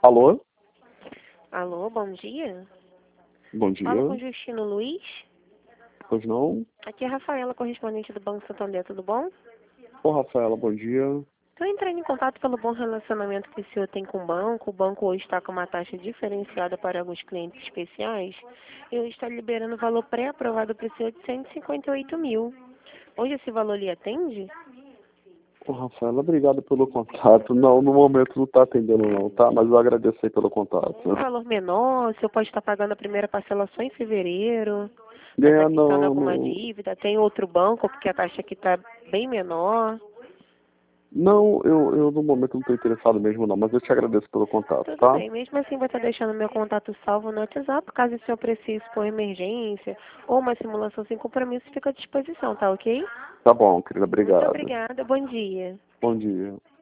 Alô? Alô, bom dia. Bom dia. Fala com Justino Luiz. Pois não? Aqui é a Rafaela, correspondente do Banco Santander, tudo bom? Ô, Rafaela, bom dia. Estou entrando em contato pelo bom relacionamento que o senhor tem com o banco. O banco hoje está com uma taxa diferenciada para alguns clientes especiais. Eu estou liberando o valor pré-aprovado para o senhor de 158 mil. Hoje esse valor lhe atende? Ô, Rafaela, obrigado pelo contato. Não, no momento não está atendendo não, tá? Mas eu agradeço aí pelo contato. Um valor menor, o senhor pode estar pagando a primeira parcela só em fevereiro. Está quitando Não, alguma não. dívida? Tem outro banco, porque a taxa aqui está bem menor. Não, eu no momento não estou interessado mesmo não, mas eu te agradeço pelo contato, Tudo tá? bem, mesmo assim vou estar deixando meu contato salvo no WhatsApp, caso o senhor precise por emergência ou uma simulação sem compromisso, fica à disposição, tá ok? Tá bom, querida, Muito obrigado. obrigada, bom dia. Bom dia.